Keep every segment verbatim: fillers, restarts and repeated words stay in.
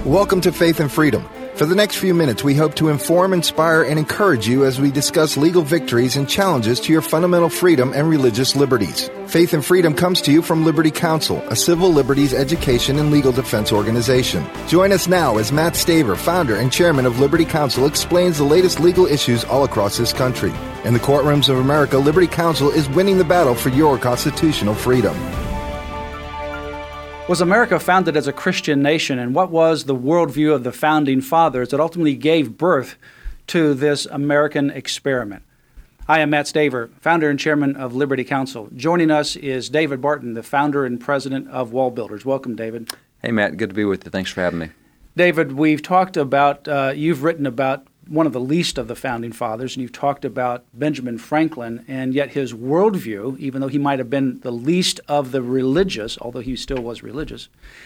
Welcome to Faith and Freedom. For the next few minutes, we hope to inform, inspire, and encourage you as we discuss legal victories and challenges to your fundamental freedom and religious liberties. Faith and Freedom comes to you from Liberty Counsel, a civil liberties education and legal defense organization. Join us now as Matt Staver, founder and chairman of Liberty Counsel, explains the latest legal issues all across this country. In the courtrooms of America, Liberty Counsel is winning the battle for your constitutional freedom. Was America founded as a Christian nation, and what was the worldview of the Founding Fathers that ultimately gave birth to this American experiment? I am Matt Staver, founder and chairman of Liberty Counsel. Joining us is David Barton, the founder and president of Wall Builders. Welcome, David. Hey, Matt. Good to be with you. Thanks for having me. David, we've talked about, uh, you've written about one of the least of the Founding Fathers, and you've talked about Benjamin Franklin, and yet his worldview, even though he might have been the least of the religious, although he still was religious,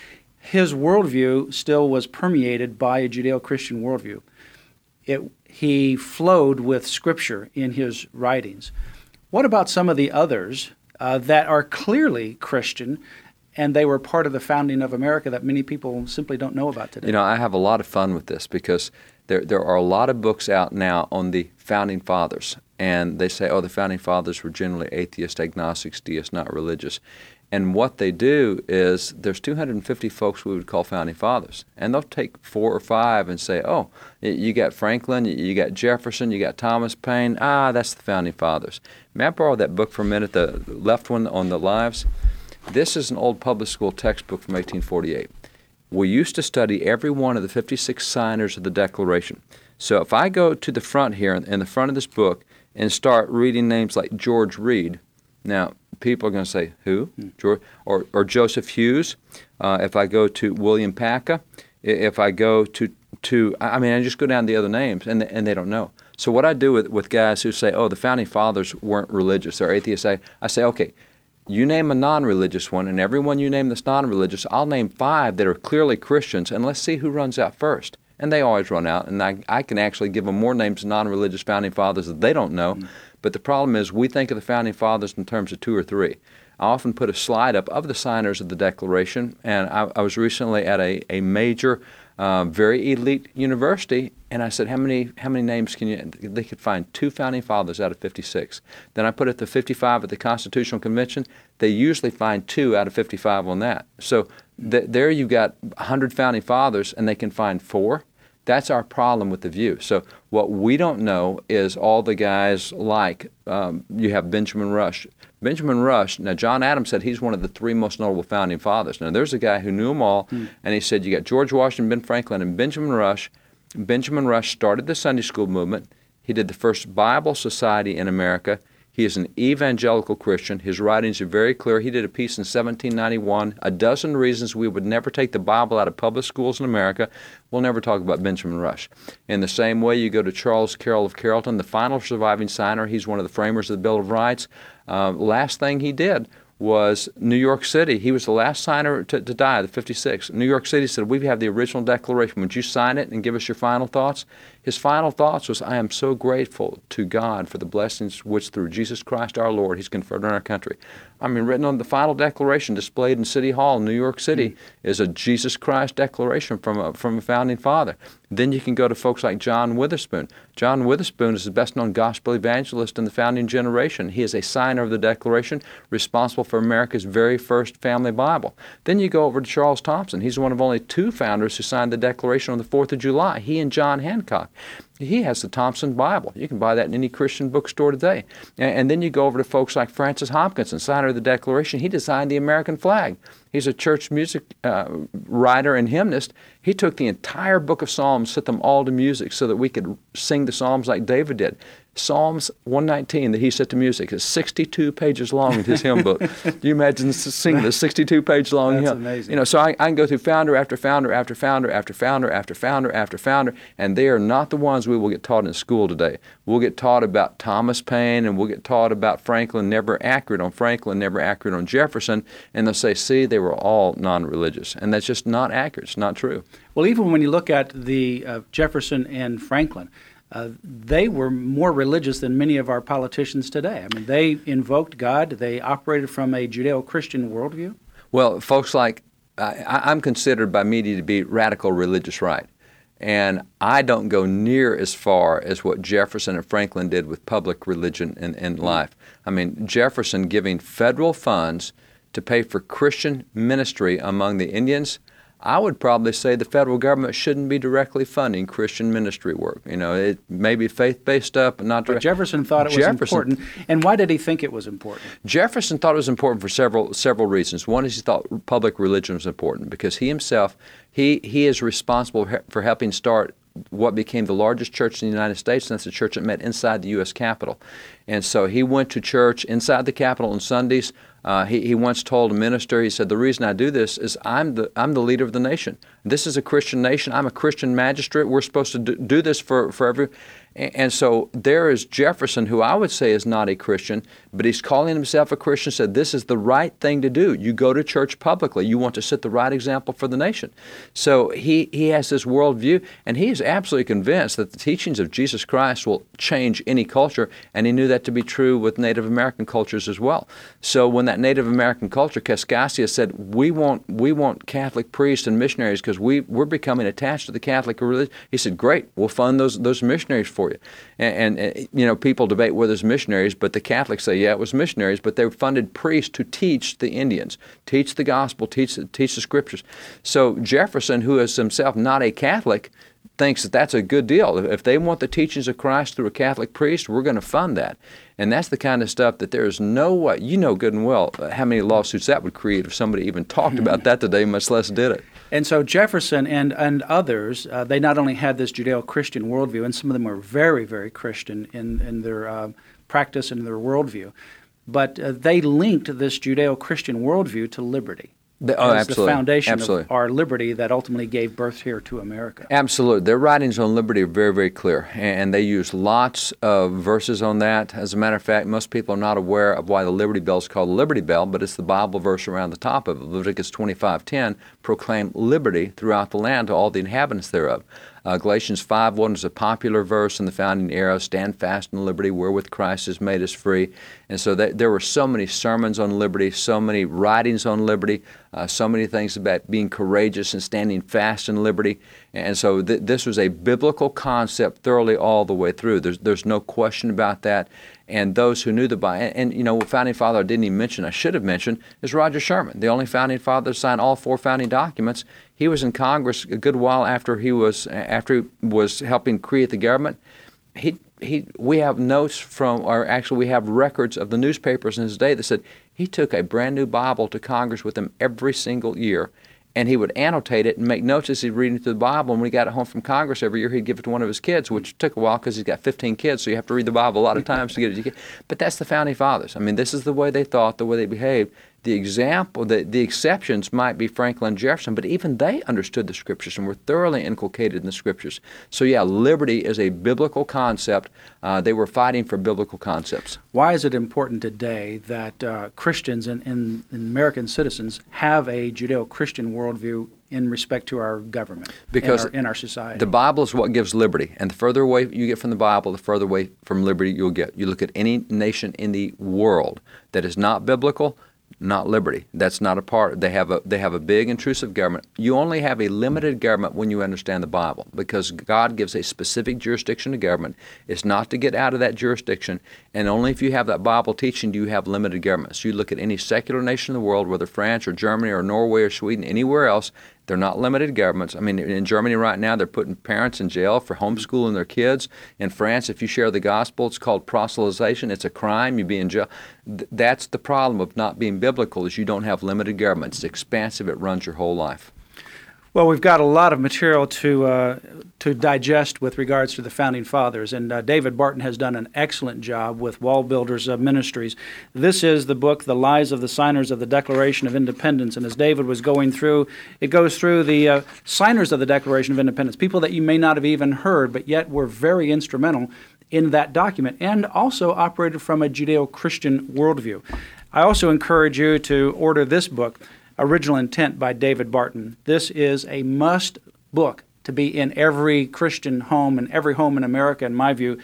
his worldview still was permeated by a Judeo-Christian worldview. It, he flowed with Scripture in his writings. What about some of the others uh, that are clearly Christian, and they were part of the founding of America that many people simply don't know about today? You know, I have a lot of fun with this because There there are a lot of books out now on the Founding Fathers, and they say, oh, the Founding Fathers were generally atheists, agnostics, deists, not religious. And what they do is there's two hundred fifty folks we would call Founding Fathers, and they'll take four or five and say, oh, you got Franklin, you got Jefferson, you got Thomas Paine, ah, that's the Founding Fathers. May I borrow that book for a minute, the left one on the lives? This is an old public school textbook from eighteen forty-eight. We used to study every one of the fifty-six signers of the Declaration. So if I go to the front here, in the front of this book, and start reading names like George Reed, now people are going to say, who? Hmm. George, or, or Joseph Hughes. Uh, if I go to William Paca, if I go to, to I mean, I just go down the other names, and, and they don't know. So what I do with, with guys who say, oh, the Founding Fathers weren't religious, they're atheists, I, I say, okay, you name a non-religious one, and everyone you name that's non-religious, I'll name five that are clearly Christians, and let's see who runs out first. And they always run out, and I, I can actually give them more names of non-religious Founding Fathers that they don't know. Mm. But the problem is we think of the Founding Fathers in terms of two or three. I often put a slide up of the signers of the Declaration, and I, I was recently at a, a major, uh, very elite university, and I said, how many how many names can you, they could find two Founding Fathers out of fifty-six. Then I put it to fifty-five at the Constitutional Convention. They usually find two out of fifty-five on that. So th- there you've got one hundred Founding Fathers, and they can find four. That's our problem with the view. So what we don't know is all the guys like, um, you have Benjamin Rush. Benjamin Rush, now John Adams said he's one of the three most notable Founding Fathers. Now there's a guy who knew them all, mm. and he said you got George Washington, Ben Franklin, and Benjamin Rush. Benjamin Rush started the Sunday school movement. He did the first Bible Society in America. He is an evangelical Christian. His writings are very clear. He did a piece in seventeen ninety-one, A Dozen Reasons We Would Never Take the Bible Out of Public Schools in America. We'll never talk about Benjamin Rush. In the same way, you go to Charles Carroll of Carrollton, the final surviving signer. He's one of the framers of the Bill of Rights. Uh, last thing he did was New York City. He was the last signer to, to die, the fifty-six. New York City said, we have the original Declaration. Would you sign it and give us your final thoughts? His final thoughts was, I am so grateful to God for the blessings which through Jesus Christ our Lord He's conferred on our country. I mean, written on the final Declaration displayed in City Hall in New York City mm. is a Jesus Christ declaration from a, from a Founding Father. Then you can go to folks like John Witherspoon. John Witherspoon is the best-known gospel evangelist in the founding generation. He is a signer of the Declaration, responsible for America's very first family Bible. Then you go over to Charles Thompson. He's one of only two founders who signed the Declaration on the fourth of July, he and John Hancock. He has the Thompson Bible. You can buy that in any Christian bookstore today. And, and then you go over to folks like Francis Hopkinson, signer of the Declaration. He designed the American flag. He's a church music uh, writer and hymnist. He took the entire book of Psalms, set them all to music so that we could sing the Psalms like David did. Psalms one nineteen that he set to music is sixty-two pages long in his hymn book. Do you imagine singing the sixty-two page long That's hymn? Amazing. You know, so I, I can go through founder after founder after founder after founder after founder after founder, and they are not the ones we will get taught in school today. We'll get taught about Thomas Paine, and we'll get taught about Franklin, never accurate on Franklin, never accurate on Jefferson, and they'll say, see, they were all non-religious, and that's just not accurate. It's not true. Well, even when you look at the uh, Jefferson and Franklin, Uh, they were more religious than many of our politicians today. I mean, they invoked God. They operated from a Judeo-Christian worldview. Well, folks like I, I'm considered by media to be radical religious right. And I don't go near as far as what Jefferson and Franklin did with public religion in, in life. I mean, Jefferson giving federal funds to pay for Christian ministry among the Indians, I would probably say the federal government shouldn't be directly funding Christian ministry work. You know, it may be faith-based stuff, but not direct. But Jefferson thought it was Jefferson, important. And why did he think it was important? Jefferson thought it was important for several several reasons. One is he thought public religion was important because he himself, he he is responsible for helping start what became the largest church in the United States, and that's the church that met inside the U S Capitol. And so he went to church inside the Capitol on Sundays. Uh, he, he once told a minister, he said, the reason I do this is I'm the I'm the leader of the nation. This is a Christian nation. I'm a Christian magistrate. We're supposed to do, do this for, for every... And so there is Jefferson, who I would say is not a Christian, but he's calling himself a Christian, said this is the right thing to do. You go to church publicly. You want to set the right example for the nation. So he, he has this worldview, and he is absolutely convinced that the teachings of Jesus Christ will change any culture, and he knew that to be true with Native American cultures as well. So when that Native American culture, Kaskaskia said, we want we want Catholic priests and missionaries because we, we're becoming attached to the Catholic religion. He said, great, we'll fund those those missionaries for you. And, and, you know, people debate whether it's missionaries, but the Catholics say, yeah, it was missionaries, but they funded priests to teach the Indians, teach the gospel, teach, teach the scriptures. So Jefferson, who is himself not a Catholic, thinks that that's a good deal. If they want the teachings of Christ through a Catholic priest, we're going to fund that. And that's the kind of stuff that there is no way, you know good and well how many lawsuits that would create if somebody even talked about that today, much less did it. And so Jefferson and, and others, uh, they not only had this Judeo-Christian worldview, and some of them were very, very Christian in, in their uh, practice and their worldview, but uh, they linked this Judeo-Christian worldview to liberty. The, oh, as absolutely. the foundation absolutely. of our liberty that ultimately gave birth here to America. Absolutely. Their writings on liberty are very, very clear, and they use lots of verses on that. As a matter of fact, most people are not aware of why the Liberty Bell is called the Liberty Bell, but it's the Bible verse around the top of it. Leviticus twenty-five ten, proclaim liberty throughout the land to all the inhabitants thereof. Uh, Galatians five one is a popular verse in the founding era, stand fast in liberty wherewith Christ has made us free. And so that, there were so many sermons on liberty, so many writings on liberty, uh, so many things about being courageous and standing fast in liberty. And so th- this was a biblical concept thoroughly all the way through. There's, there's no question about that. And those who knew the Bible, and, and you know, founding father I didn't even mention, I should have mentioned, is Roger Sherman, the only founding father to sign all four founding documents. He was in Congress a good while after he was after he was helping create the government. He he we have notes from, or actually we have records of the newspapers in his day that said he took a brand new Bible to Congress with him every single year. And he would annotate it and make notes as he'd read through the Bible. And when he got it home from Congress every year, he'd give it to one of his kids, which took a while because he's got fifteen kids, so you have to read the Bible a lot of times to get it. But that's the founding fathers. I mean, this is the way they thought, the way they behaved. The example, the, the exceptions might be Franklin and Jefferson, but even they understood the Scriptures and were thoroughly inculcated in the Scriptures. So yeah, liberty is a biblical concept. Uh, they were fighting for biblical concepts. Why is it important today that uh, Christians and, and, and American citizens have a Judeo-Christian worldview in respect to our government, because in our, in our society? The Bible is what gives liberty, and the further away you get from the Bible, the further away from liberty you'll get. You look at any nation in the world that is not biblical, not liberty. That's not a part. They have a they have a big intrusive government. You only have a limited government when you understand the Bible, because God gives a specific jurisdiction to government. It's not to get out of that jurisdiction, and only if you have that Bible teaching do you have limited government. So you look at any secular nation in the world, whether France or Germany or Norway or Sweden, anywhere else, they're not limited governments. I mean, in Germany right now, they're putting parents in jail for homeschooling their kids. In France, if you share the gospel, it's called proselytization. It's a crime. You'd be in jail. Th- that's the problem of not being biblical, is you don't have limited government. It's expansive. It runs your whole life. Well, we've got a lot of material to uh, to digest with regards to the Founding Fathers, and uh, David Barton has done an excellent job with Wall Builders uh, Ministries. This is the book, The Lives of the Signers of the Declaration of Independence, and as David was going through, it goes through the uh, signers of the Declaration of Independence, people that you may not have even heard, but yet were very instrumental in that document, and also operated from a Judeo-Christian worldview. I also encourage you to order this book, Original Intent by David Barton. This is a must book to be in every Christian home and every home in America, in my view.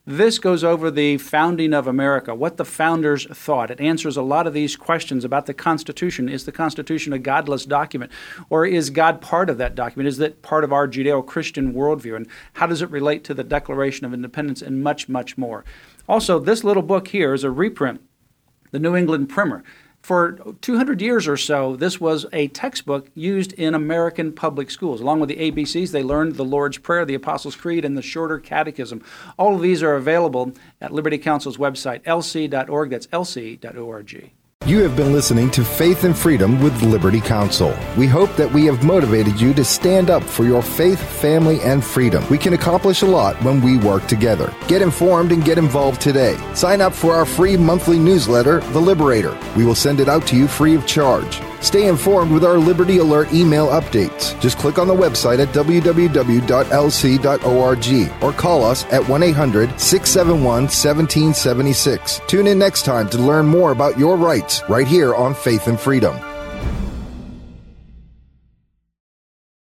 This goes over the founding of America, what the founders thought. It answers a lot of these questions about the Constitution. Is the Constitution a godless document? Or is God part of that document? Is that part of our Judeo-Christian worldview? And how does it relate to the Declaration of Independence? And much, much more. Also, this little book here is a reprint, the New England Primer. For two hundred years or so, this was a textbook used in American public schools. Along with the A B Cs, they learned the Lord's Prayer, the Apostles' Creed, and the Shorter Catechism. All of these are available at Liberty Counsel's website, L C dot org. That's L C dot org. You have been listening to Faith and Freedom with Liberty Counsel. We hope that we have motivated you to stand up for your faith, family, and freedom. We can accomplish a lot when we work together. Get informed and get involved today. Sign up for our free monthly newsletter, The Liberator. We will send it out to you free of charge. Stay informed with our Liberty Alert email updates. Just click on the website at w w w dot l c dot org or call us at one eight hundred, six seven one, one seven seven six. Tune in next time to learn more about your rights right here on Faith and Freedom.